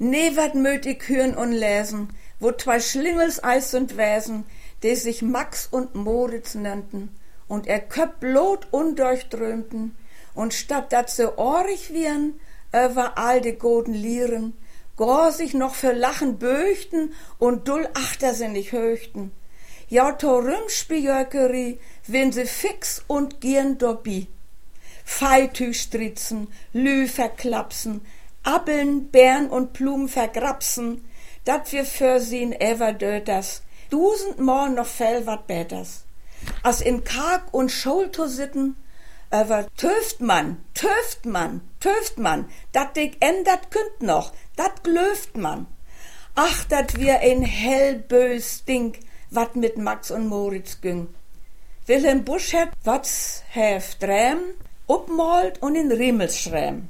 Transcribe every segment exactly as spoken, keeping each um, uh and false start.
Nee, wat möt ich hören und lesen, wo zwei Schlingels Eis und Wesen, die sich Max und Moritz nannten, und er köpp blot undurchdrömten, und statt dat se ohrig wiren, über all de goden Lieren, gar sich noch für Lachen böchten und dull achtersinnig höchten. Ja, to Rümspijökerie, wenn se fix und gieren dobi. Feitü stritzen, Lü verklapsen, Appeln, Bären und Blumen vergrapsen, dat wir für sie'n ever döters, dusendmal noch fell wat beters. As in Karg und Scholto sitten, aber töft man, töft man, töft man, dat dig ändert künnt noch, dat glöft man. Ach, dat wir ein hellbös Ding, wat mit Max und Moritz güng. Wilhelm Busch hat wat's hef dräm, upmalt und in Riemels schräm.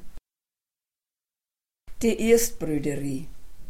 Die Erstbrüderie.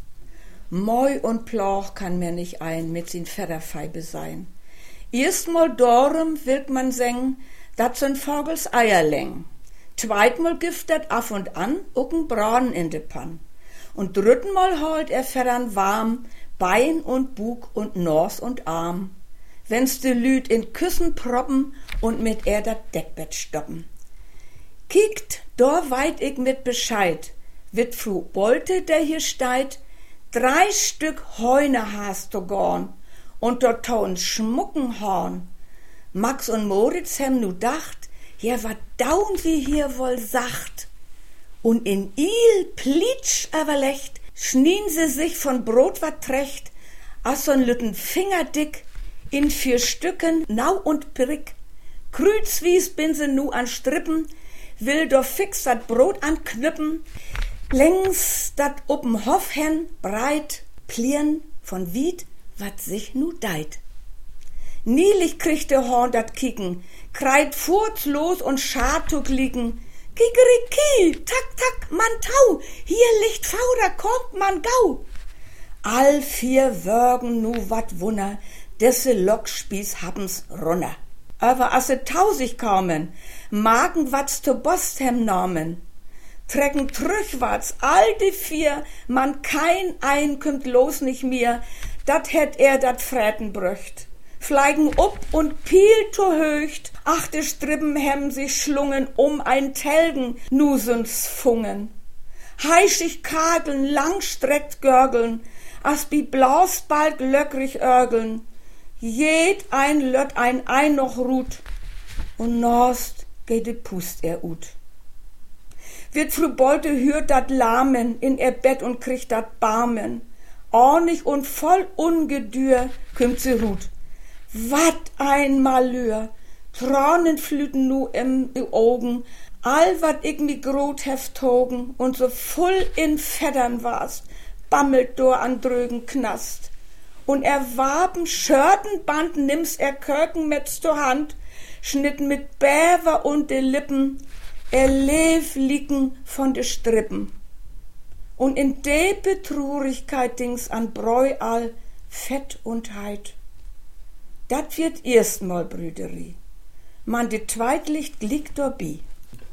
Moi und Plauch kann mir nicht ein mit sin Fedderfeibe sein. Erstmal dorum willt man säng, dat so'n Vogels Eier läng. Zweitmal gift dat af und an, ucken Braten in de Pann. Und dritten-mal holt er Feddern warm, Bein und Bug und Nors und Arm. Wenn's de Lüd in Küssen proppen und mit er dat Deckbett stoppen. Kiekt, da weit ich mit Bescheid, wird Fru Bolte, der hier steit, drei Stück Heune hast du gorn und dort tauen schmucken Horn. Max und Moritz hem nu dacht, ja, wat daun wie hier wohl sacht. Und in il plitsch aberlecht, schnien sie sich von Brot wat trecht, as so'n lütten Finger dick, in vier Stücken, nau und prick. Krützwies bin sie nu an Strippen, will doch fix dat Brot anknüppen, längs dat up'n Hof hen, breit, plieren von Wied, wat sich nu deit. Nielig kriegt der Horn dat Kicken, kreit furzlos und schartug liegen. Kikeriki, tak, tak, man tau, hier liegt V, da kommt man gau. All vier würgen nu wat Wunder, desse Lockspieß haben's runner. Aber as se tausig kommen, magen wat's to Bostem normen. Trecken trüchwarts, all die vier, man kein ein kümmt los nicht mehr, dat hätt er dat Fräten brücht. Fleigen up und piel to höcht, ach de Strippen hem sich schlungen um ein Telgen, nusens fungen. Heischig kageln, langstreckt görgeln, as bi blaus bald löckrig örgeln. Jed ein lött ein ein noch ruht, und norst geht de Pust er ut. Wird Fru Bolte hört dat Lahmen in ihr Bett und kriegt dat Barmen. Ornig und voll Ungedür kümmt sie ruht. Wat ein Malheur, Tränen flüten nu im Augen, all wat ich mi grot heft togen und so voll in Feddern warst, bammelt do an drögen Knast. Und er warben Schörtenband nimm's er Körken mit zur Hand, schnitten mit Bäver und de Lippen, er lev liegen von de Strippen. Und in de Betrurigkeit dings an Bräu all Fett und Heid. Dat wird erstmal Brüderie. Man de Zweitlicht liegt dabei.